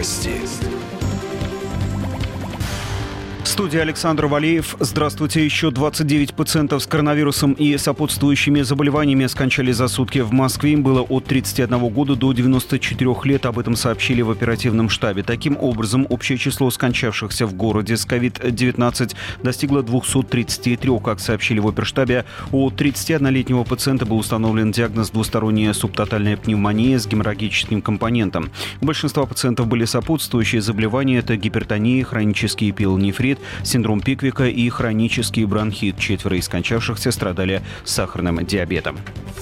Новости. В студии Александр Валеев. Здравствуйте. Еще 29 пациентов с коронавирусом и сопутствующими заболеваниями скончались за сутки в Москве. Им было от 31 года до 94 лет. Об этом сообщили в оперативном штабе. Таким образом, общее число скончавшихся в городе с COVID-19 достигло 233. Как сообщили в оперштабе, у 31-летнего пациента был установлен диагноз двусторонняя субтотальная пневмония с геморрагическим компонентом. У большинства пациентов были сопутствующие заболевания. Это гипертония, хронический пиелонефрит, синдром Пиквика и хронический бронхит. 4 из скончавшихся страдали сахарным диабетом.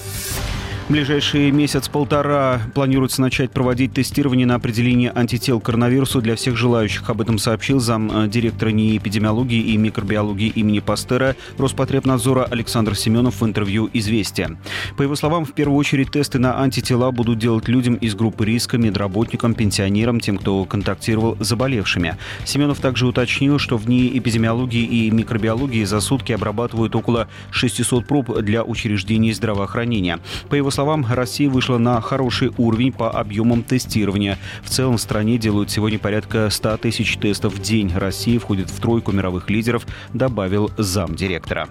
В ближайший месяц-полтора планируется начать проводить тестирование на определение антител к коронавирусу для всех желающих. Об этом сообщил замдиректора НИИ эпидемиологии и микробиологии имени Пастера Роспотребнадзора Александр Семенов в интервью «Известия». По его словам, в первую очередь тесты на антитела будут делать людям из группы риска, медработникам, пенсионерам, тем, кто контактировал с заболевшими. Семенов также уточнил, что в НИИ эпидемиологии и микробиологии за сутки обрабатывают около 600 проб для учреждений здравоохранения. По его словам, Россия вышла на хороший уровень по объемам тестирования. В целом в стране делают сегодня порядка 100 тысяч тестов в день. Россия входит в тройку мировых лидеров, добавил замдиректора.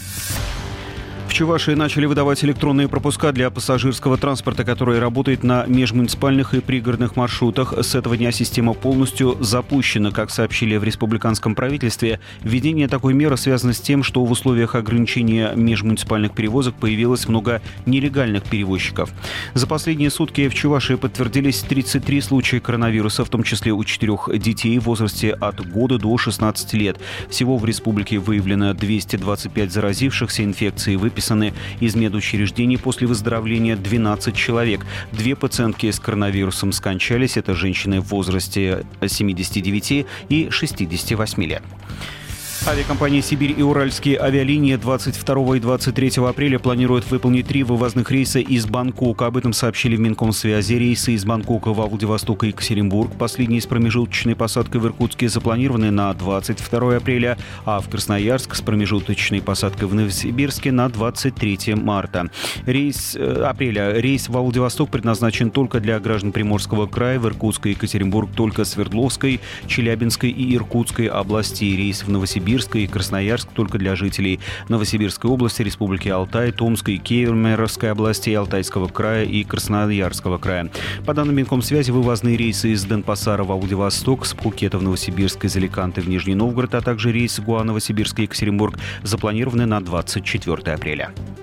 В Чувашии начали выдавать электронные пропуска для пассажирского транспорта, который работает на межмуниципальных и пригородных маршрутах. С этого дня система полностью запущена. Как сообщили в республиканском правительстве, введение такой меры связано с тем, что в условиях ограничения межмуниципальных перевозок появилось много нелегальных перевозчиков. За последние сутки в Чувашии подтвердились 33 случая коронавируса, в том числе у 4 детей в возрасте от года до 16 лет. Всего в республике выявлено 225 заразившихся инфекцией, выписаны из медучреждений после выздоровления 12 человек. 2 пациентки с коронавирусом скончались. Это женщины в возрасте 79 и 68 лет. Авиакомпания «Сибирь» и «Уральские авиалинии» 22 и 23 апреля планируют выполнить 3 вывозных рейса из Бангкока. Об этом сообщили в Минкомсвязи. Рейсы из Бангкока во Владивосток и Екатеринбург, последний с промежуточной посадкой в Иркутске, запланированы на 22 апреля, а в Красноярск с промежуточной посадкой в Новосибирске на 23 марта. Рейс во Владивосток предназначен только для граждан Приморского края, в Иркутск и Екатеринбург только Свердловской, Челябинской и Иркутской областей. Рейс в Новосибирск и Красноярск только для жителей Новосибирской области, Республики Алтай, Томской, Кемеровской областей, Алтайского края и Красноярского края. По данным Минкомсвязи, вывозные рейсы из Денпасара во Владивосток, с Пхукета в Новосибирск, из Аликанте в Нижний Новгород, а также рейс Гуа, Новосибирск и Екатеринбург запланированы на 24 апреля.